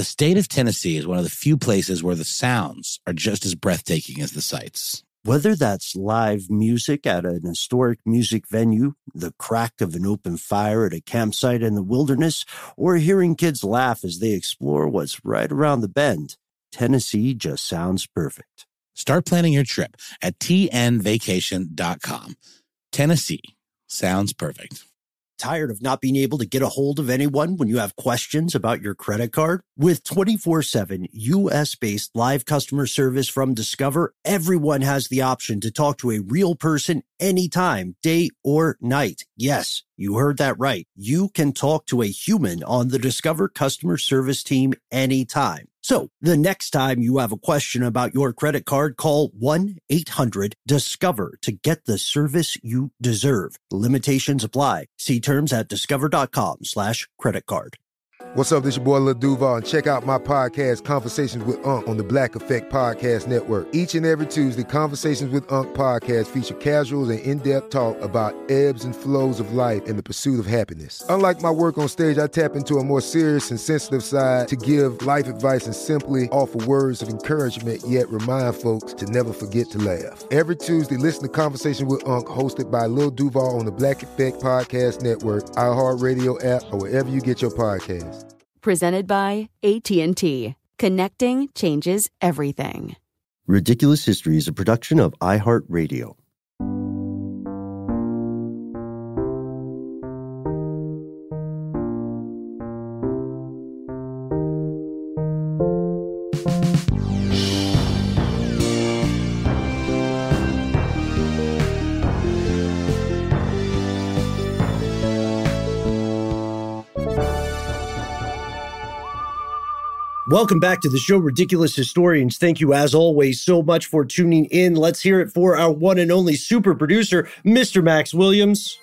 The state of Tennessee is one of the few places where the sounds are just as breathtaking as the sights. Whether that's live music at an historic music venue, the crack of an open fire at a campsite in the wilderness, or hearing kids laugh as they explore what's right around the bend, Tennessee just sounds perfect. Start planning your trip at tnvacation.com. Tennessee sounds perfect. Tired of not being able to get a hold of anyone when you have questions about your credit card? With 24/7 U.S.-based live customer service from Discover, everyone has the option to talk to a real person anytime, day or night. Yes, you heard that right. You can talk to a human on the Discover customer service team anytime. So the next time you have a question about your credit card, call 1-800-DISCOVER to get the service you deserve. Limitations apply. See terms at discover.com/creditcard. What's up? This your boy Lil Duval, and check out my podcast, Conversations with Unc, on the Black Effect Podcast Network. Each and every Tuesday, Conversations with Unc podcast feature casuals and in-depth talk about ebbs and flows of life and the pursuit of happiness. Unlike my work on stage, I tap into a more serious and sensitive side to give life advice and simply offer words of encouragement, yet remind folks to never forget to laugh. Every Tuesday, listen to Conversations with Unc, hosted by Lil Duval on the Black Effect Podcast Network, iHeartRadio app, or wherever you get your podcasts. Presented by AT&T. Connecting changes everything. Ridiculous History is a production of iHeartRadio. Welcome back to the show, Ridiculous Historians. Thank you, as always, so much for tuning in. Let's hear it for our one and only super producer, Mr. Max Williams.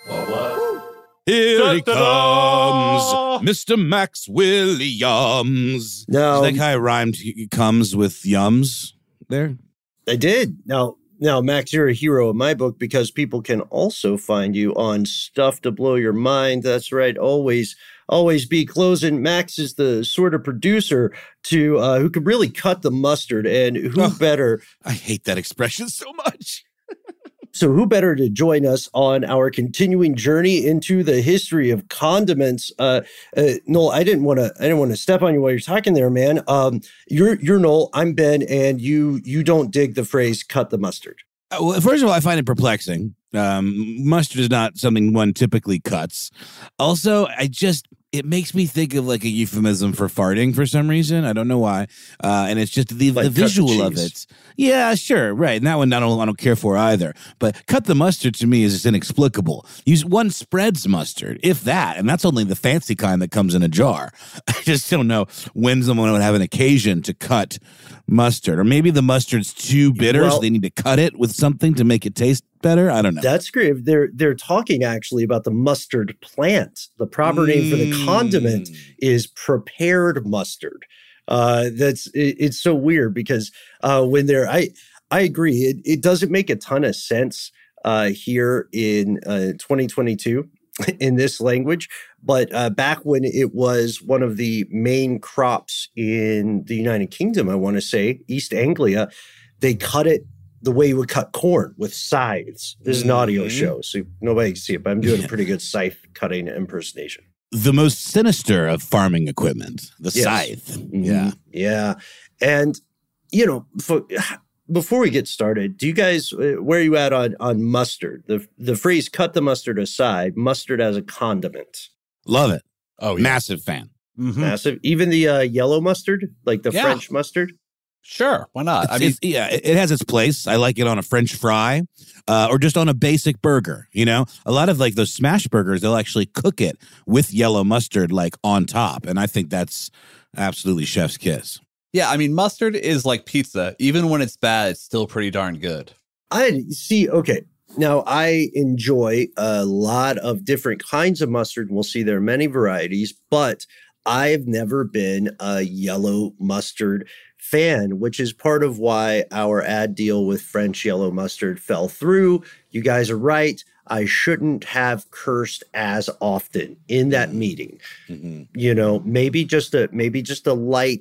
Here he comes, Mr. Max Williams. Now, Is that how I rhymed comes with yums there? I did. Now, Max, you're a hero in my book because people can also find you on Stuff to Blow Your Mind. That's right. Always be closing. Max is the sort of producer to who could really cut the mustard, and who better? I hate that expression so much. So who better to join us on our continuing journey into the history of condiments? Noel, I didn't want to step on you while you're talking there, man. You're Noel, I'm Ben, and you don't dig the phrase "cut the mustard." Well, first of all, I find it perplexing. Mustard is not something one typically cuts. Also, it makes me think of like a euphemism for farting for some reason. I don't know why. And it's just the visual of it. Yeah, sure. Right. And that one I don't care for either. But cut the mustard to me is just inexplicable. One spreads mustard, if that. And that's only the fancy kind that comes in a jar. I just don't know when someone would have an occasion to cut mustard. Or maybe the mustard's too bitter, so they need to cut it with something to make it taste better. I don't know. That's great. They're talking actually about the mustard plant. The proper name for the condiment is prepared mustard. It's so weird because when I agree, it doesn't make a ton of sense here in 2022 in this language. But back when it was one of the main crops in the United Kingdom, I want to say, East Anglia, they cut it the way you would cut corn, with scythes. This is an audio show, so nobody can see it, but I'm doing a pretty good scythe cutting impersonation. The most sinister of farming equipment, the scythe. Mm-hmm. Yeah. Yeah. And, before we get started, do you guys, where are you at on mustard? The phrase "cut the mustard aside," mustard as a condiment. Love it. Oh, yeah. Massive fan. Mm-hmm. Massive. Even the yellow mustard, like the French mustard? Sure, why not? It has its place. I like it on a French fry or just on a basic burger. A lot of like those smash burgers, they'll actually cook it with yellow mustard like on top. And I think that's absolutely chef's kiss. Yeah, mustard is like pizza. Even when it's bad, it's still pretty darn good. I see. Okay. Now, I enjoy a lot of different kinds of mustard. We'll see there are many varieties, but I've never been a yellow mustard fan, which is part of why our ad deal with French yellow mustard fell through. You guys are right. I shouldn't have cursed as often in that meeting. You know, maybe just a light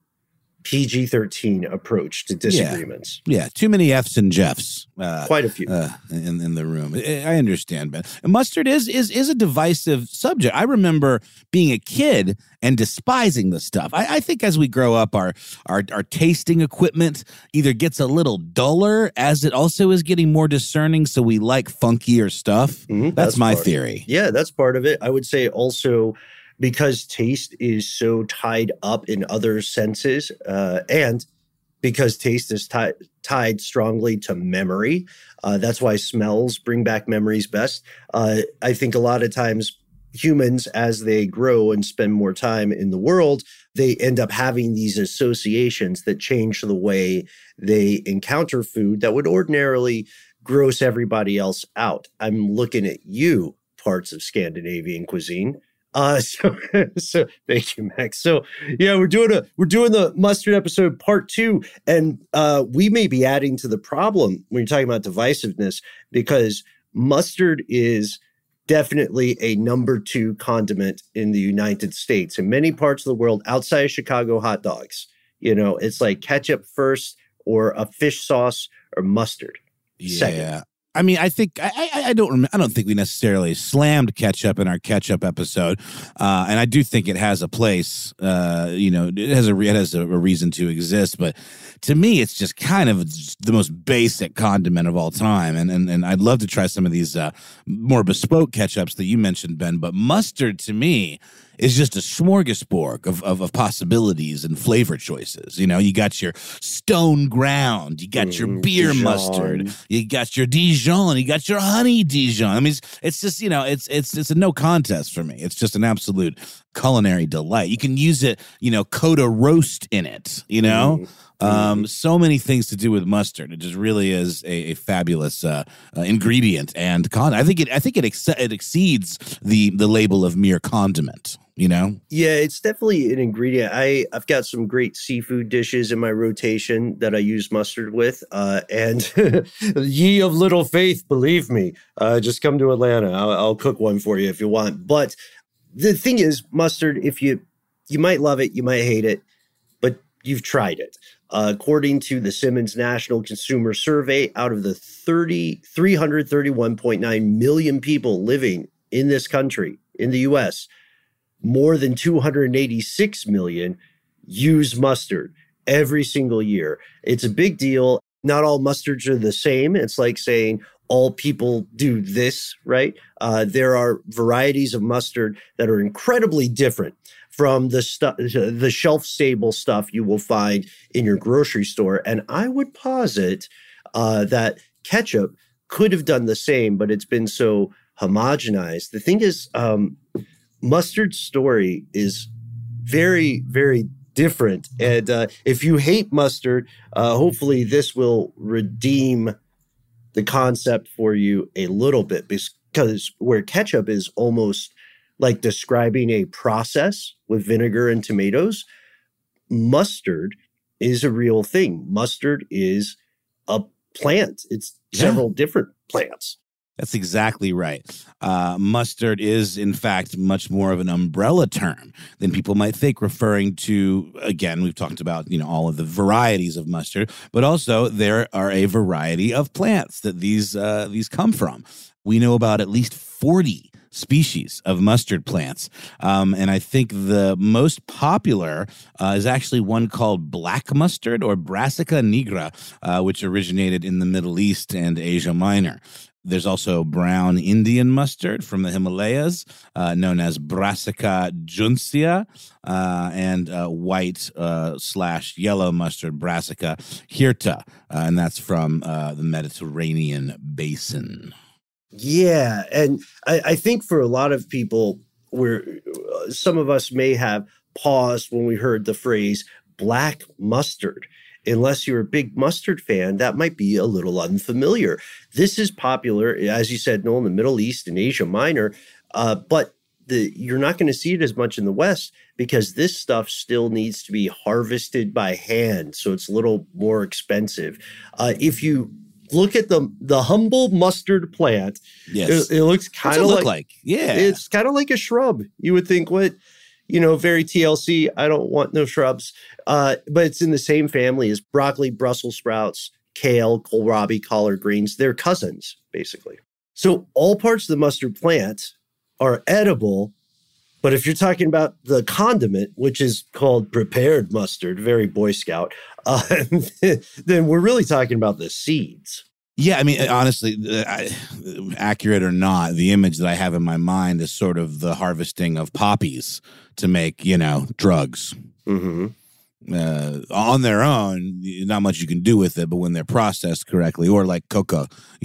PG-13 approach to disagreements. Yeah, too many F's and Jeffs. Quite a few in the room. I understand, Ben. Mustard is a divisive subject. I remember being a kid and despising the stuff. I think as we grow up, our tasting equipment either gets a little duller as it also is getting more discerning, so we like funkier stuff. That's my theory. Yeah, that's part of it. I would say also because taste is so tied up in other senses, and because taste is tied strongly to memory. That's why smells bring back memories best. I think a lot of times humans, as they grow and spend more time in the world, they end up having these associations that change the way they encounter food that would ordinarily gross everybody else out. I'm looking at you, parts of Scandinavian cuisine. So thank you, Max. So yeah, we're doing the mustard episode part 2, and we may be adding to the problem when you're talking about divisiveness, because mustard is definitely a number 2 condiment in the United States. In many parts of the world, outside of Chicago hot dogs, you know, it's like ketchup first, or a fish sauce, or mustard second. I mean, I think I don't think we necessarily slammed ketchup in our ketchup episode, and I do think it has a place. You know, it has a reason to exist. But to me, it's just kind of the most basic condiment of all time. And I'd love to try some of these more bespoke ketchups that you mentioned, Ben. But mustard to me is just a smorgasbord of possibilities and flavor choices. You know, you got your stone ground, you got your beer Dijon mustard, you got your Dijon, you got your honey Dijon. I mean, it's just, you know, it's a no contest for me. It's just an absolute culinary delight. You can use it, you know, coat a roast in it, you know? So many things to do with mustard. It just really is a fabulous ingredient and I think it exceeds the label of mere condiment. You know? Yeah, it's definitely an ingredient. I've got some great seafood dishes in my rotation that I use mustard with. And ye of little faith, believe me, just come to Atlanta. I'll cook one for you if you want. But the thing is, mustard, if you might love it, you might hate it, but you've tried it. According to the Simmons National Consumer Survey, out of the 331.9 million people living in this country, in the U.S., more than 286 million use mustard every single year. It's a big deal. Not all mustards are the same. It's like saying all people do this, right? There are varieties of mustard that are incredibly different from the shelf-stable stuff you will find in your grocery store. And I would posit that ketchup could have done the same, but it's been so homogenized. The thing is, mustard's story is very, very different. And if you hate mustard, hopefully this will redeem the concept for you a little bit, because where ketchup is almost like describing a process with vinegar and tomatoes, mustard is a real thing. Mustard is a plant. It's several different plants. That's exactly right. Mustard is, in fact, much more of an umbrella term than people might think, referring to, again, we've talked about, you know, all of the varieties of mustard, but also there are a variety of plants that these come from. We know about at least 40 species of mustard plants. And I think the most popular is actually one called black mustard, or Brassica nigra, which originated in the Middle East and Asia Minor. There's also brown Indian mustard from the Himalayas, known as Brassica juncea, and white / yellow mustard, Brassica hirta, and that's from the Mediterranean basin. Yeah, and I think for a lot of people, some of us may have paused when we heard the phrase black mustard. Unless you're a big mustard fan, that might be a little unfamiliar. This is popular, as you said, Noel, in the Middle East and Asia Minor, but you're not going to see it as much in the West because this stuff still needs to be harvested by hand, so it's a little more expensive. If you look at the humble mustard plant. Yes. It looks kind of like. Yeah. It's kind of like a shrub. You would think, what, very TLC. I don't want no shrubs. But it's in the same family as broccoli, Brussels sprouts, kale, kohlrabi, collard greens. They're cousins, basically. So all parts of the mustard plant are edible. But if you're talking about the condiment, which is called prepared mustard, very Boy Scout, then we're really talking about the seeds. Yeah, I mean, honestly, accurate or not, the image that I have in my mind is sort of the harvesting of poppies to make, drugs. Mm-hmm. On their own, not much you can do with it, but when they're processed correctly, or like cocoa,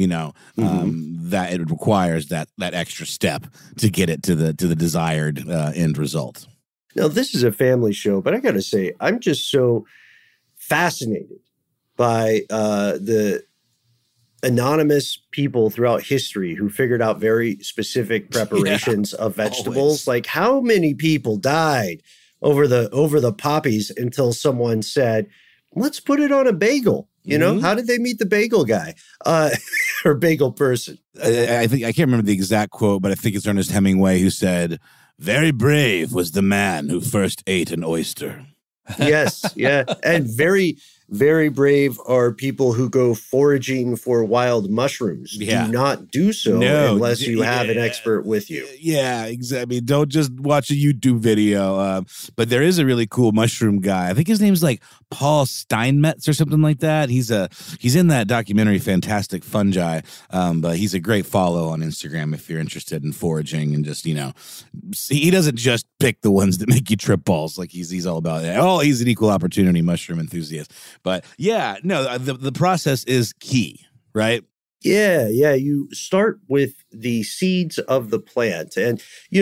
that it requires that extra step to get it to the desired end result. Now, this is a family show, but I got to say, I'm just so fascinated by the anonymous people throughout history who figured out very specific preparations of vegetables. Always. Like, how many people died over the poppies until someone said, let's put it on a bagel. How did they meet the bagel guy or bagel person? I think I can't remember the exact quote, but I think it's Ernest Hemingway who said, "Very brave was the man who first ate an oyster." Yes, yeah. And very, very brave are people who go foraging for wild mushrooms. Yeah. Do not do so unless you have an expert with you. Yeah, exactly. Don't just watch a YouTube video. But there is a really cool mushroom guy. I think his name's like Paul Steinmetz or something like that. He's in that documentary Fantastic Fungi. But he's a great follow on Instagram if you're interested in foraging and just, he doesn't just pick the ones that make you trip balls. Like he's all about it. Oh, he's an equal opportunity mushroom enthusiast. But yeah, no, the process is key, right? Yeah. You start with the seeds of the plant. And,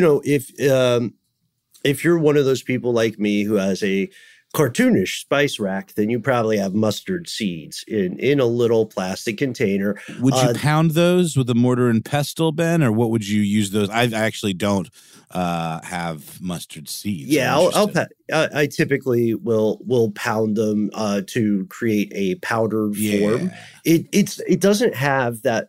if you're one of those people like me who has a cartoonish spice rack, then you probably have mustard seeds in a little plastic container. Would you pound those with a mortar and pestle, Ben, or what would you use those? I actually don't have mustard seeds. Yeah, I typically will pound them to create a powdered form. It doesn't have that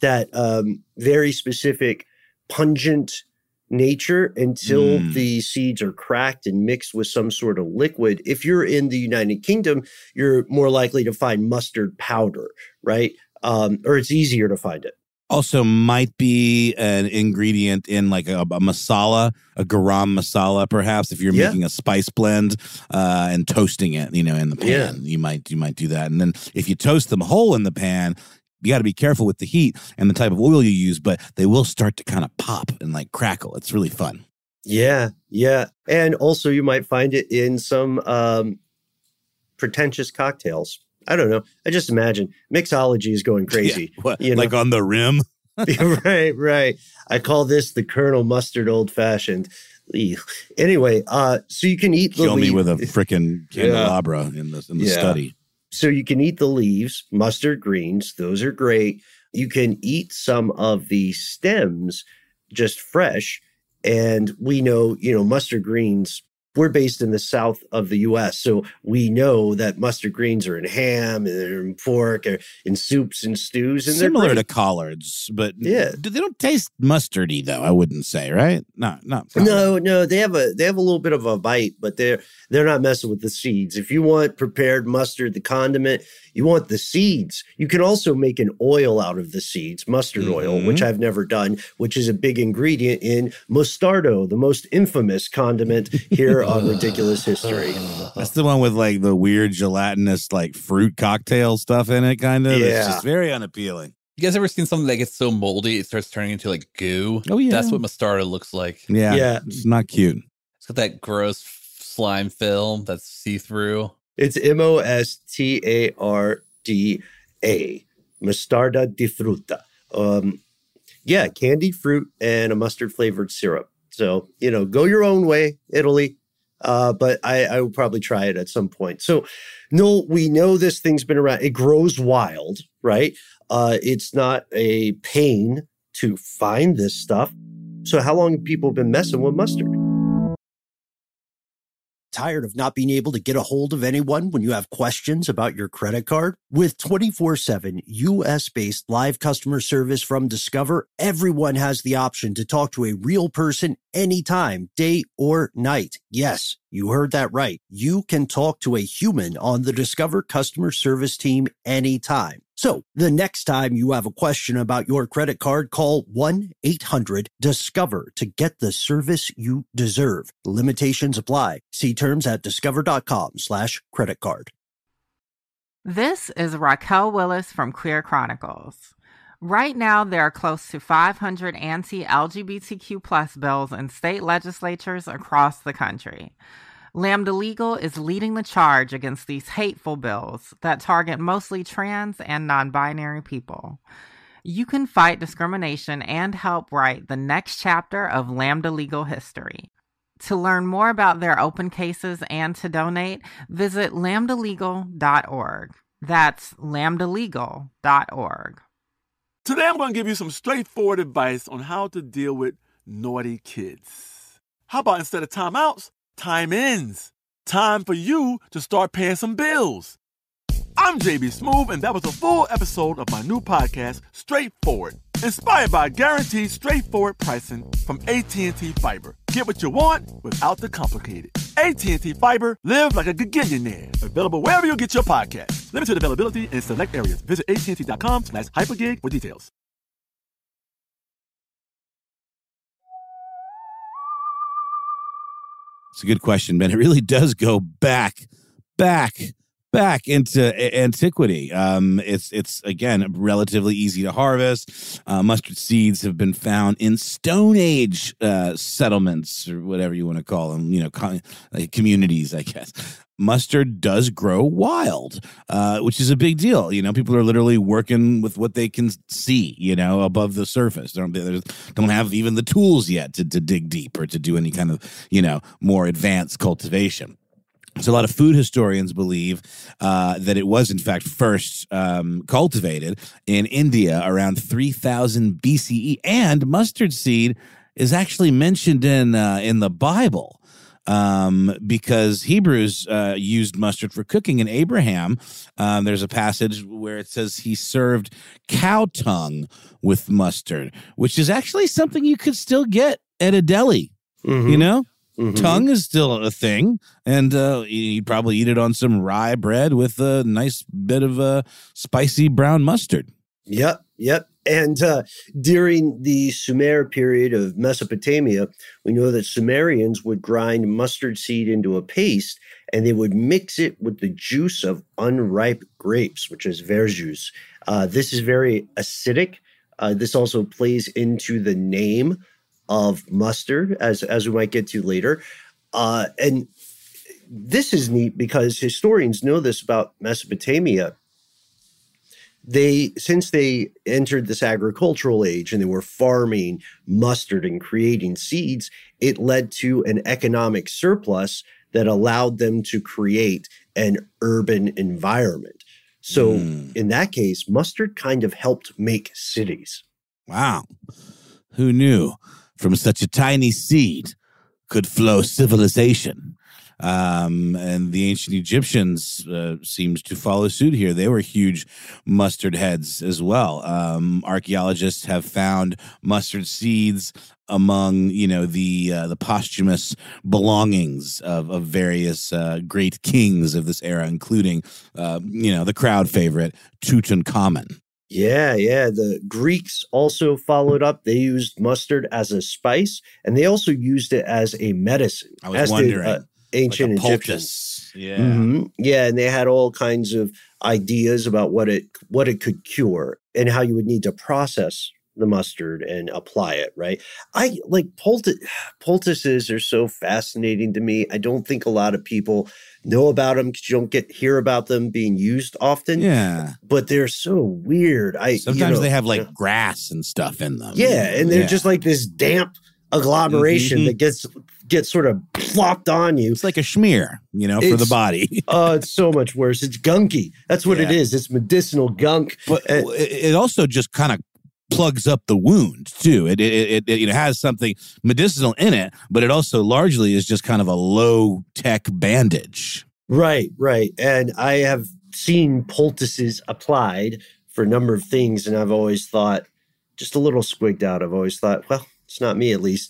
very specific pungent nature until the seeds are cracked and mixed with some sort of liquid. If you're in the United Kingdom, you're more likely to find mustard powder, right? Or it's easier to find it. Also might be an ingredient in like a masala, a garam masala, perhaps, if you're making a spice blend and toasting it, in the pan. You might do that. And then if you toast them whole in the pan, you got to be careful with the heat and the type of oil you use, but they will start to kind of pop and like crackle. It's really fun. Yeah. And also you might find it in some pretentious cocktails. I don't know. I just imagine mixology is going crazy. Yeah, like on the rim? Right. I call this the Colonel Mustard Old Fashioned. Anyway, so you can eat the Kill me with a frickin' candelabra in the study. So you can eat the leaves, mustard greens. Those are great. You can eat some of the stems just fresh. And we know, mustard greens, we're based in the south of the U.S., so we know that mustard greens are in ham, and they're in pork, or in soups and stews. And similar to collards, but they don't taste mustardy, though, I wouldn't say, right? No. They have a little bit of a bite, but they're not messing with the seeds. If you want prepared mustard, the condiment, you want the seeds. You can also make an oil out of the seeds, mustard oil, which I've never done, which is a big ingredient in Mostardo, the most infamous condiment here on Ridiculous History. That's the one with like the weird gelatinous like fruit cocktail stuff in it, kind of. Yeah. It's just very unappealing. You guys ever seen something that gets so moldy it starts turning into like goo? Oh, yeah. That's what Mostardo looks like. Yeah. It's not cute. It's got that gross slime film that's see-through. It's Mostarda, Mostarda di frutta. Candied fruit and a mustard-flavored syrup. So, go your own way, Italy. But I will probably try it at some point. So, no, we know this thing's been around. It grows wild, right? It's not a pain to find this stuff. So how long have people been messing with mustard? Tired of not being able to get a hold of anyone when you have questions about your credit card? With 24/7 U.S.-based live customer service from Discover, everyone has the option to talk to a real person anytime, day or night. Yes, you heard that right. You can talk to a human on the Discover customer service team anytime. So the next time you have a question about your credit card, call 1-800-DISCOVER to get the service you deserve. Limitations apply. See terms at discover.com/credit card. This is Raquel Willis from Queer Chronicles. Right now, there are close to 500 anti-LGBTQ+ bills in state legislatures across the country. Lambda Legal is leading the charge against these hateful bills that target mostly trans and non-binary people. You can fight discrimination and help write the next chapter of Lambda Legal history. To learn more about their open cases and to donate, visit lambdalegal.org. That's lambdalegal.org. Today I'm going to give you some straightforward advice on how to deal with naughty kids. How about instead of timeouts, time-ins? Time for you to start paying some bills. I'm JB Smoove, and that was a full episode of my new podcast, Straightforward, inspired by guaranteed straightforward pricing from AT&T Fiber. Get what you want without the complicated. AT&T Fiber, live like a gigillionaire. Available wherever you get your podcasts. Limited availability in select areas. Visit AT&T.com/hypergig for details. It's a good question, Ben. It really does go back into antiquity. It's again relatively easy to harvest. Mustard seeds have been found in Stone Age settlements, or whatever you want to call them. Like communities, I guess. Mustard does grow wild, which is a big deal. People are literally working with what they can see, above the surface. They don't have even the tools yet to dig deep or to do any kind of, more advanced cultivation. So a lot of food historians believe that it was, in fact, first cultivated in India around 3000 BCE. And mustard seed is actually mentioned in the Bible. Because Hebrews used mustard for cooking. In Abraham, there's a passage where it says he served cow tongue with mustard, which is actually something you could still get at a deli, Mm-hmm. Tongue is still a thing, and you'd probably eat it on some rye bread with a nice bit of spicy brown mustard. Yep. And during the Sumer period of Mesopotamia, we know that Sumerians would grind mustard seed into a paste, and they would mix it with the juice of unripe grapes, which is verjuice. This is very acidic. This also plays into the name of mustard, as we might get to later. And this is neat because historians know this about Mesopotamia. Since they entered this agricultural age and they were farming mustard and creating seeds, it led to an economic surplus that allowed them to create an urban environment. So in that case, mustard kind of helped make cities. Wow. Who knew from such a tiny seed could flow civilization? And the ancient Egyptians seems to follow suit here. They were huge mustard heads as well. Archaeologists have found mustard seeds among, the posthumous belongings of various great kings of this era, including, the crowd favorite Tutankhamun. Yeah. The Greeks also followed up. They used mustard as a spice, and they also used it as a medicine. I was wondering. Ancient like Egyptians. Yeah. Mm-hmm. Yeah, and they had all kinds of ideas about what it could cure and how you would need to process the mustard and apply it, right? I like poultices are so fascinating to me. I don't think a lot of people know about them because you don't hear about them being used often. Yeah. But they're so weird. Sometimes they have like grass and stuff in them. Yeah, and they're just like this damp agglomeration that gets sort of plopped on you. It's like a schmear, for the body. It's so much worse. It's gunky. That's what it is. It's medicinal gunk. But it also just kind of plugs up the wound too. It has something medicinal in it, but it also largely is just kind of a low tech bandage. Right. And I have seen poultices applied for a number of things, and I've always thought, just a little squigged out, I've always thought, well, it's not me at least.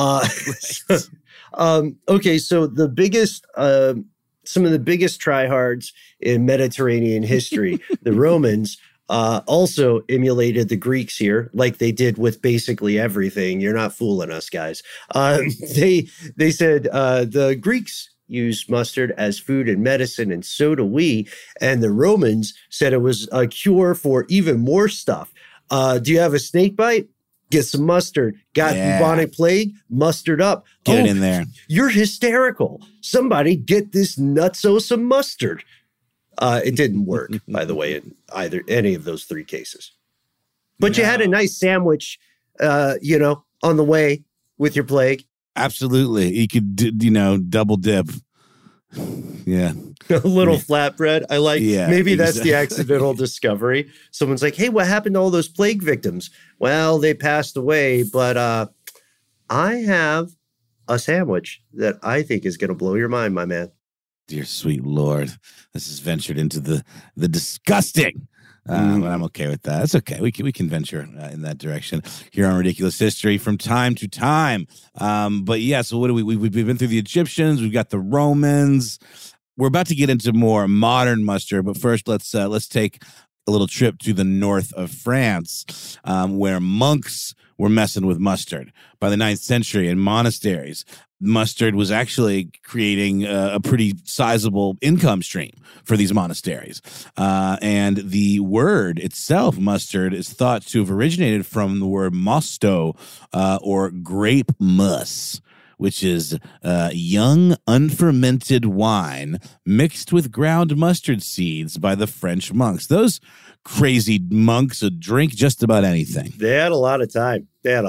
Okay, so the biggest, some of the biggest tryhards in Mediterranean history, the Romans, also emulated the Greeks here, like they did with basically everything. You're not fooling us, guys. They said the Greeks used mustard as food and medicine, and so do we. And the Romans said it was a cure for even more stuff. Do you have a snake bite? Get some mustard. Got bubonic plague? Mustard up. Get it in there. You're hysterical. Somebody get this nutso some mustard. It didn't work, by the way, in any of those three cases. But you had a nice sandwich, on the way with your plague. Absolutely. You could, double dip. Yeah. A little flatbread. I like, maybe that's exactly. the accidental discovery. Someone's like, hey, what happened to all those plague victims? Well, they passed away, but I have a sandwich that I think is going to blow your mind, my man. Dear sweet Lord, this has ventured into the disgusting. But I'm okay with that. It's okay. We can venture in that direction here on Ridiculous History from time to time. But yeah, so what do we've been through the Egyptians. We've got the Romans. We're about to get into more modern mustard, but first let's take a little trip to the north of France, where monks were messing with mustard. By the 9th century in monasteries, mustard was actually creating a pretty sizable income stream for these monasteries. And the word itself, mustard, is thought to have originated from the word mosto, or grape must, which is young, unfermented wine mixed with ground mustard seeds by the French monks. Those crazy monks would drink just about anything. They had a lot of time. And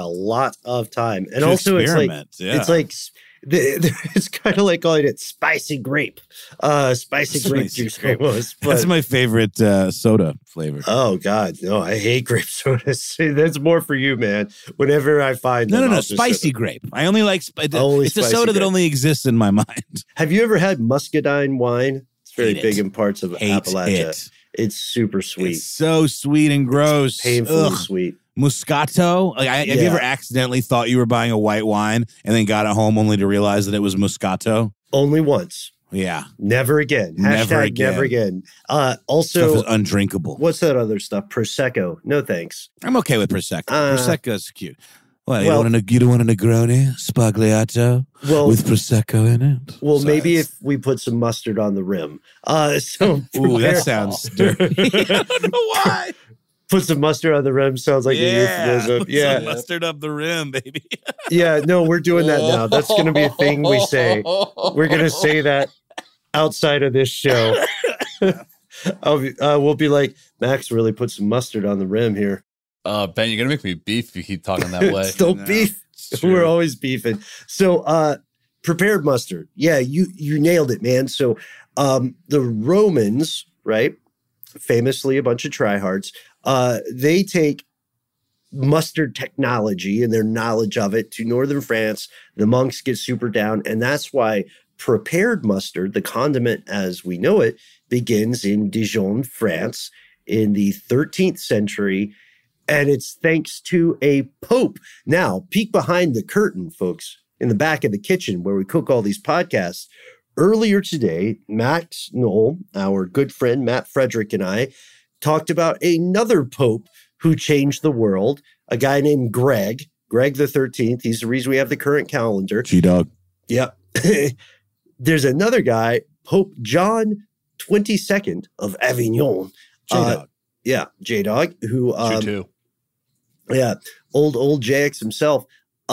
To also, experiment, it's kind of like calling it spicy grape. Spicy grape juice almost. But, that's my favorite soda flavor. Oh, God. No, I hate grape sodas. That's more for you, man. Whenever I find them, No, spicy grape. I only like it's a soda that only exists in my mind. Have you ever had muscadine wine? It's very big in parts of Hate Appalachia. it. It's super sweet. It's so sweet and gross. Painfully sweet. Moscato. Have you ever accidentally thought you were buying a white wine and then got it home only to realize that it was Moscato? Only once. Yeah. Never again. Never again. Also, stuff is undrinkable. What's that other stuff? Prosecco. No thanks. I'm okay with Prosecco. Prosecco's cute. Well, you don't want a Negroni Spagliato with Prosecco in it? Well, maybe if we put some mustard on the rim. That sounds dirty. I don't know why. Put some mustard on the rim sounds like a euphemism. Put some mustard up the rim, baby. No, we're doing that now. That's going to be a thing we say. We're going to say that outside of this show. We'll be like, Max really put some mustard on the rim here. Ben, you're going to make me beef if you keep talking that way. Still beef. We're always beefing. So, prepared mustard. Yeah, you nailed it, man. So, the Romans, right? Famously a bunch of tryhards. They take mustard technology and their knowledge of it to northern France. The monks get super down, and that's why prepared mustard, the condiment as we know it, begins in Dijon, France in the 13th century, and it's thanks to a pope. Now, peek behind the curtain, folks, in the back of the kitchen where we cook all these podcasts. Earlier today, Max Knoll, our good friend Matt Frederick, and I talked about another pope who changed the world, a guy named Greg the 13th. He's the reason we have the current calendar. G-Dog. Yep. There's another guy, Pope John 22nd of Avignon. J-Dog. J-Dog, who... too. Yeah, old JX himself.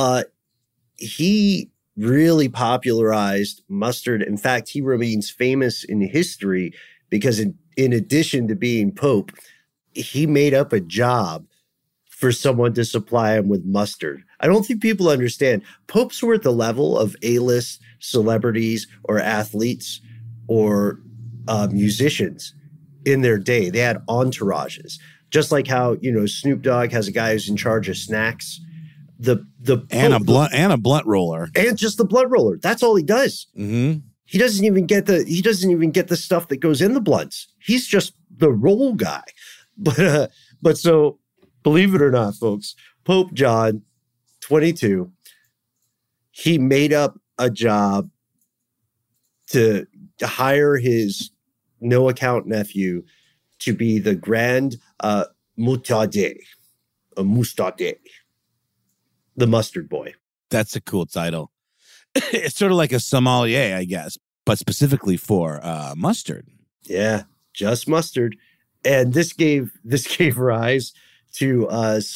He really popularized mustard. In fact, he remains famous in history because in addition to being Pope, he made up a job for someone to supply him with mustard. I don't think people understand. Popes were at the level of A-list celebrities or athletes or musicians in their day. They had entourages. Just like how, Snoop Dogg has a guy who's in charge of snacks. And a blunt roller. And just the blunt roller. That's all he does. Mm-hmm. He doesn't even get the stuff that goes in the blunts. He's just the roll guy. But so believe it or not, folks, Pope John, 22, he made up a job to hire his no-account nephew to be the Grand Mustade, the mustard boy. That's a cool title. It's sort of like a sommelier, I guess, but specifically for mustard. Yeah, just mustard. And this gave rise to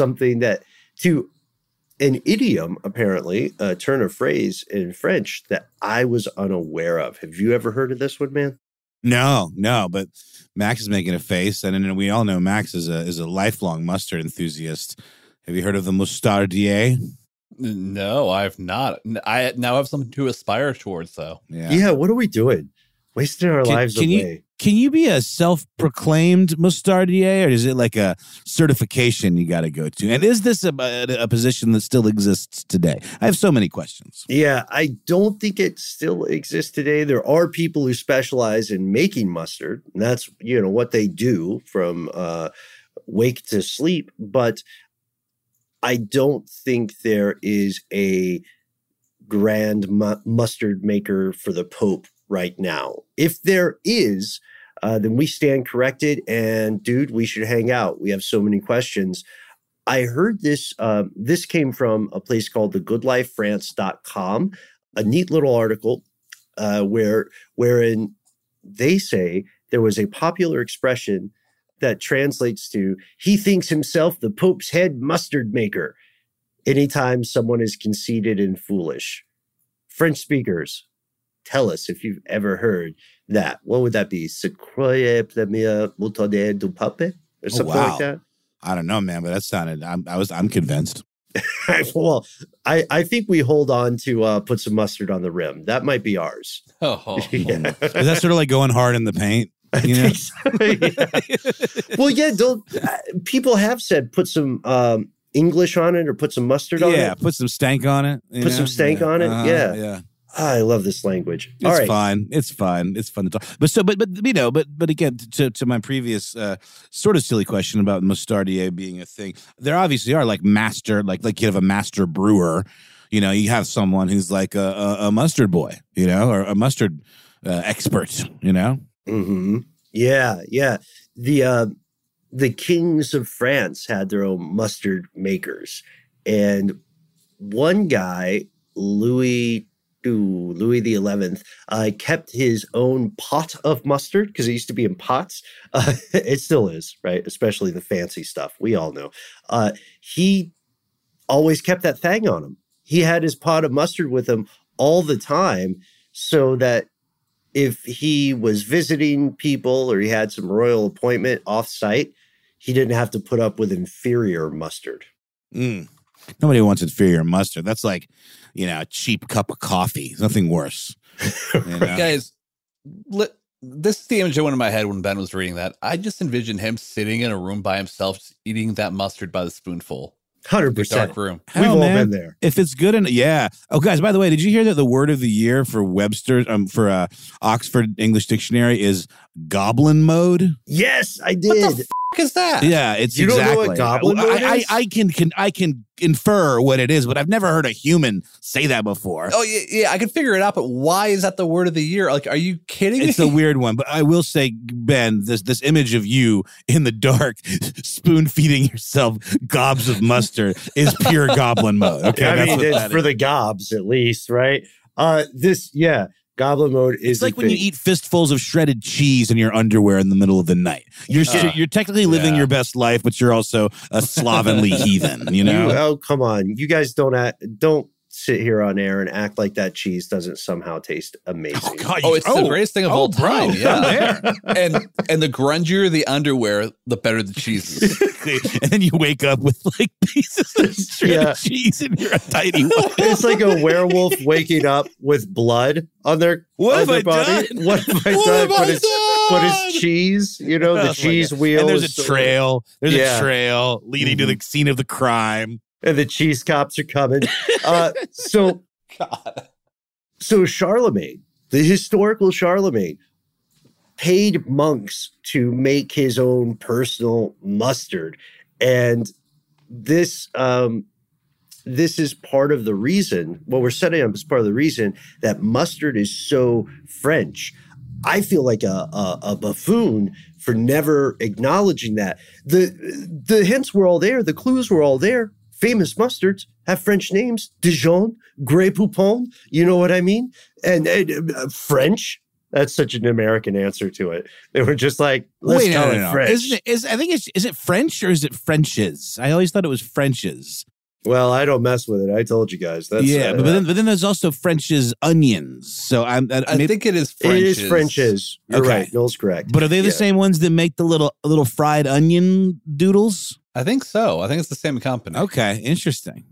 an idiom, apparently, a turn of phrase in French that I was unaware of. Have you ever heard of this one, man? No, but Max is making a face, and we all know Max is a lifelong mustard enthusiast. Have you heard of the Mustardier? No, I have not. I now have something to aspire towards, though. Yeah, what are we doing? Wasting our lives away. Can you be a self-proclaimed Mustardier, or is it like a certification you got to go to? And is this a position that still exists today? I have so many questions. Yeah, I don't think it still exists today. There are people who specialize in making mustard, and that's what they do from wake to sleep. But I don't think there is a grand mustard maker for the Pope right now. If there is, then we stand corrected. And dude, we should hang out. We have so many questions. I heard this. This came from a place called thegoodlifefrance.com, a neat little article wherein they say there was a popular expression that translates to, he thinks himself the Pope's head mustard maker, anytime someone is conceited and foolish. French speakers, tell us if you've ever heard that. What would that be? Se croyait premier moutarde du pape? Or something like that? I don't know, man, but that sounded, I'm convinced. Well, I think we hold on to put some mustard on the rim. That might be ours. Yeah. Is that sort of like going hard in the paint? I think so, yeah. Well, yeah, people have said put some English on it or put some mustard on it. Yeah, put some stank on it. Put some stank on it. Yeah. Yeah. I love this language. It's fine. It's fine. It's fun to talk. But again, to my previous sort of silly question about Mustardier being a thing, there obviously are like master, like you have a master brewer. You have someone who's like a mustard boy, or a mustard expert, Mm-hmm. Yeah. The kings of France had their own mustard makers, and one guy, Louis XI, kept his own pot of mustard because it used to be in pots. It still is, right? Especially the fancy stuff. We all know. He always kept that thing on him. He had his pot of mustard with him all the time, so that if he was visiting people or he had some royal appointment off-site, he didn't have to put up with inferior mustard. Nobody wants inferior mustard. That's like, a cheap cup of coffee. There's nothing worse. Guys, this is the image that went in my head when Ben was reading that. I just envisioned him sitting in a room by himself, just eating that mustard by the spoonful. 100%. Dark room. We've all been there. If it's good, yeah. Oh, guys, by the way, did you hear that the word of the year for Webster, for Oxford English Dictionary is goblin mode? Yes, I did. What the f*** is that? Yeah, it's you exactly. don't know what goblin mode is? I can infer what it is, but I've never heard a human say that before. Oh, yeah, I can figure it out, but why is that the word of the year? Like, are you kidding me? It's a weird one, but I will say, Ben, this image of you in the dark spoon feeding yourself gobs of mustard is pure goblin mode. Okay, I mean, it's for the gobs at least, right? Goblin mode is it's like when you eat fistfuls of shredded cheese in your underwear in the middle of the night. You're technically living your best life, but you're also a slovenly heathen. Oh, come on! You guys don't sit here on air and act like that cheese doesn't somehow taste amazing. Oh, God, it's the greatest thing of all time. Bro, yeah, and the grungier the underwear, the better the cheese is. And then you wake up with like pieces of shredded cheese in your tiny one. It's like a werewolf waking up with blood on their What have I body. done? What have I done? What is cheese? You know, the cheese wheel. And there's is a trail. There's Yeah. a trail leading to the scene of the crime. and the cheese cops are coming. So Charlemagne, the historical Charlemagne, paid monks to make his own personal mustard. And this is part of the reason, what we're setting up is part of the reason that mustard is so French. I feel like a buffoon for never acknowledging that. The hints were all there. The clues were all there. Famous mustards have French names. Dijon, Grey Poupon, you know what I mean? And French. That's such an American answer to it. They were just like, let's call it French. Is it French or is it French's? I always thought it was French's. Well, I don't mess with it. I told you guys. That's, but then there's also French's onions. So I think it is French's. It is French's. You're Okay. right. Noel's correct. But are they the same ones that make the little fried onion doodles? I think so. I think it's the same company. Okay, interesting.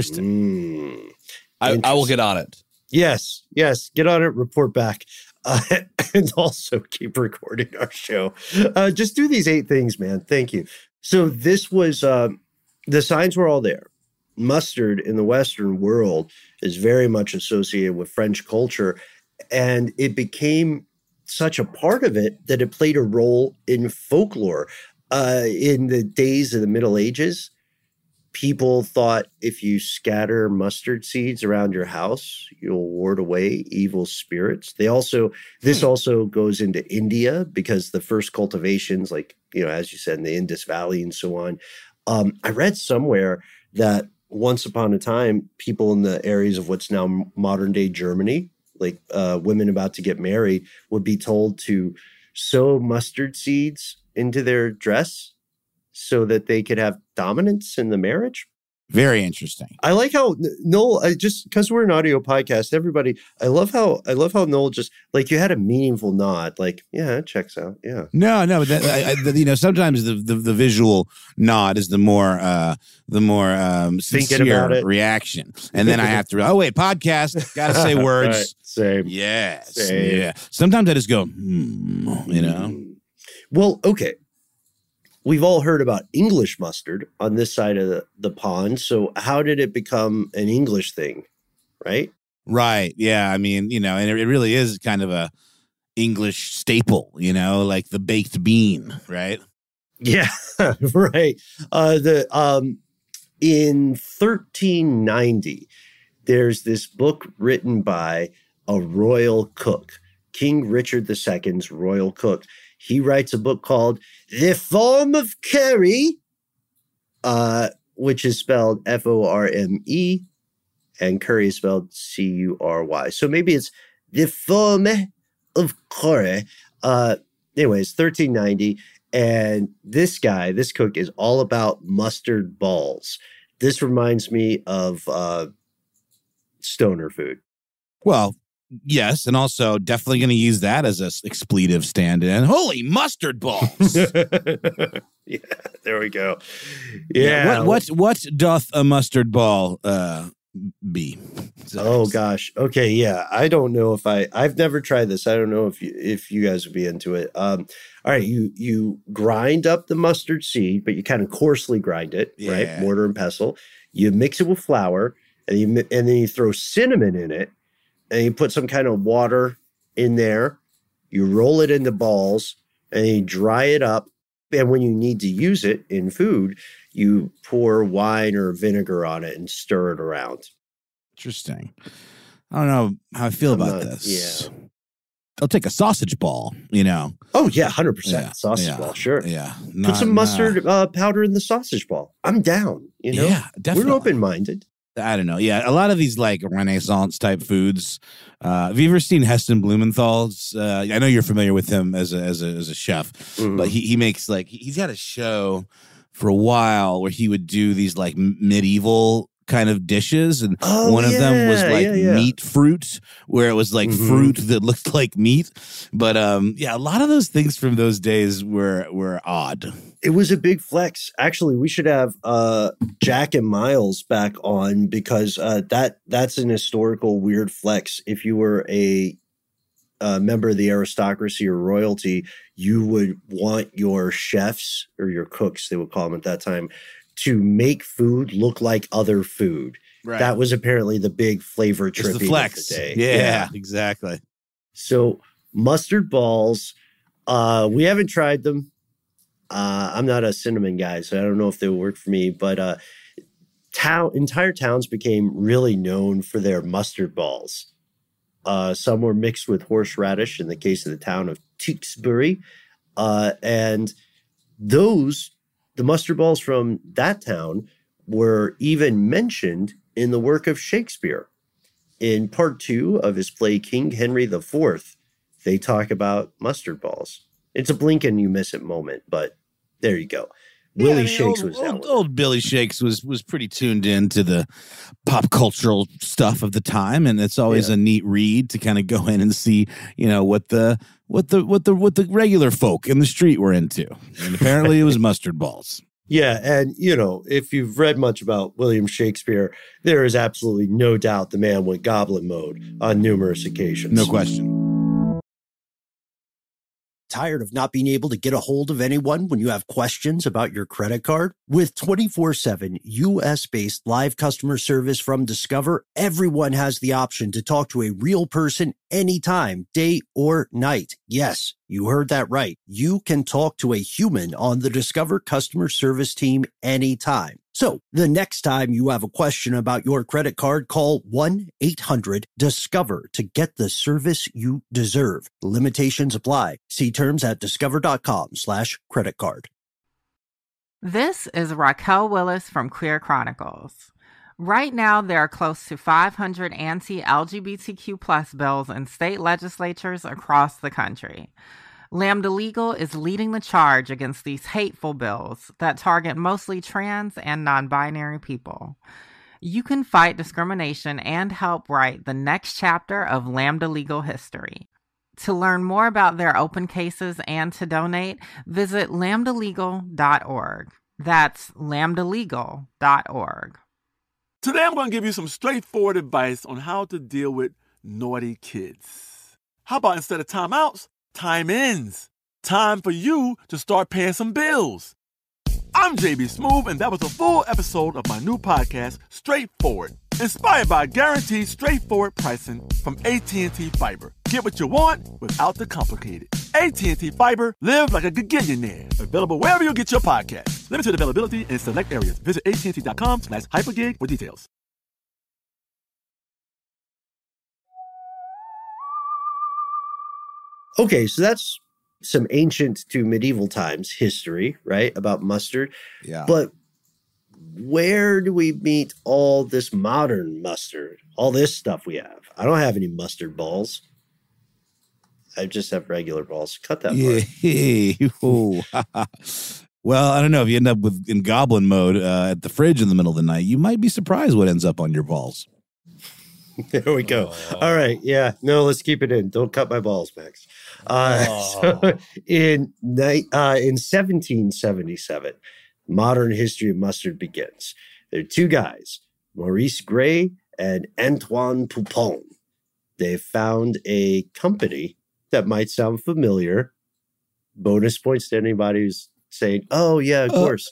I will get on it. Yes. Get on it. Report back. And also keep recording our show. Just do these 8 things, man. Thank you. So this was, the signs were all there. Mustard in the Western world is very much associated with French culture. And it became such a part of it that it played a role in folklore. In the days of the Middle Ages, people thought if you scatter mustard seeds around your house, you'll ward away evil spirits. This also goes into India because the first cultivations, like, you know, as you said, in the Indus Valley and so on. I read somewhere that once upon a time, people in the areas of what's now modern day Germany, like women about to get married, would be told to sow mustard seeds into their dress so that they could have dominance in the marriage. Very interesting. I like how Noel, just because we're an audio podcast, everybody, I love how Noel just, like, you had a meaningful nod, like, yeah, it checks out. Yeah. No, but sometimes the visual nod is the more sincere about it. reaction. And then I have to, podcast, got to say words. Right. Same. Yes. Same. Yeah. Sometimes I just go, you know. Well, okay. We've all heard about English mustard on this side of the pond. So how did it become an English thing, right? Right. Yeah. I mean, you know, and it really is kind of a English staple, you know, like the baked bean, right? Yeah, right. In 1390, there's this book written by a royal cook, King Richard II's royal cook. He writes a book called The Forme of Curry, which is spelled F-O-R-M-E, and curry is spelled C-U-R-Y. So maybe it's The Forme of Curry. Anyways, 1390. And this cook, is all about mustard balls. This reminds me of stoner food. Well, yes, and also definitely going to use that as an expletive stand-in. Holy mustard balls! Yeah, there we go. Yeah. What doth a mustard ball be? Oh gosh. Okay. Yeah. I don't know if I've never tried this. I don't know if you guys would be into it. All right. You grind up the mustard seed, but you kind of coarsely grind it, right? Mortar and pestle. You mix it with flour, and then you throw cinnamon in it, and you put some kind of water in there. You roll it into balls, and you dry it up. And when you need to use it in food, you pour wine or vinegar on it and stir it around. Interesting. I don't know how I feel about this. Yeah. I'll take a sausage ball, you know. Oh, yeah, 100%. Sausage ball, sure. Yeah. Put some mustard powder in the sausage ball. I'm down, you know? Yeah, definitely. We're open-minded. I don't know. Yeah, a lot of these like Renaissance type foods. Have you ever seen Heston Blumenthal's? I know you're familiar with him as a chef, but he makes like he's had a show for a while where he would do these like medieval kind of dishes, and one of them was like meat fruit, where it was like fruit that looked like meat. But a lot of those things from those days were odd. It was a big flex. Actually, we should have Jack and Miles back on, because that's an historical weird flex. If you were a a member of the aristocracy or royalty, you would want your chefs or your cooks, they would call them at that time, to make food look like other food. Right. That was apparently the big flavor It's tripping the flex. of the day. Yeah, exactly. So mustard balls, we haven't tried them. I'm not a cinnamon guy, so I don't know if they would work for me, but entire towns became really known for their mustard balls. Some were mixed with horseradish in the case of the town of Tewkesbury. And the mustard balls from that town were even mentioned in the work of Shakespeare. In part 2 of his play King Henry IV, they talk about mustard balls. It's a blink and you miss it moment, but there you go. Willie Shakes was that one. Old Billy Shakes was pretty tuned into the pop cultural stuff of the time, and it's always a neat read to kind of go in and see, what the regular folk in the street were into. And apparently it was mustard balls. Yeah, and if you've read much about William Shakespeare, there is absolutely no doubt the man went goblin mode on numerous occasions. No question. Tired of not being able to get a hold of anyone when you have questions about your credit card? With 24/7 U.S.-based live customer service from Discover, everyone has the option to talk to a real person anytime, day or night. Yes, you heard that right. You can talk to a human on the Discover customer service team anytime. So the next time you have a question about your credit card, call 1-800-DISCOVER to get the service you deserve. Limitations apply. See terms at discover.com/creditcard. This is Raquel Willis from Queer Chronicles. Right now, there are close to 500 anti-LGBTQ+ bills in state legislatures across the country. Lambda Legal is leading the charge against these hateful bills that target mostly trans and non-binary people. You can fight discrimination and help write the next chapter of Lambda Legal history. To learn more about their open cases and to donate, visit lambdalegal.org. That's lambdalegal.org. Today I'm going to give you some straightforward advice on how to deal with naughty kids. How about instead of timeouts, time-ins? Time for you to start paying some bills. I'm JB Smoove, and that was a full episode of my new podcast, Straightforward, inspired by guaranteed straightforward pricing from AT&T Fiber. Get what you want without the complicated. AT&T Fiber, live like a gigillionaire. Available wherever you get your podcast. Limited availability in select areas. Visit AT&T.com/hypergig for details. Okay, so that's some ancient to medieval times history, right, about mustard. Yeah. But where do we meet all this modern mustard? All this stuff we have. I don't have any mustard balls. I just have regular balls. Cut that part. Well, I don't know. If you end up in goblin mode at the fridge in the middle of the night, you might be surprised what ends up on your balls. There we go. All right. Yeah. No, let's keep it in. Don't cut my balls, Max. So in 1777, modern history of mustard begins. There are two guys, Maurice Gray and Antoine Poupon. They found a company that might sound familiar. Bonus points to anybody who's saying, oh, yeah, of course.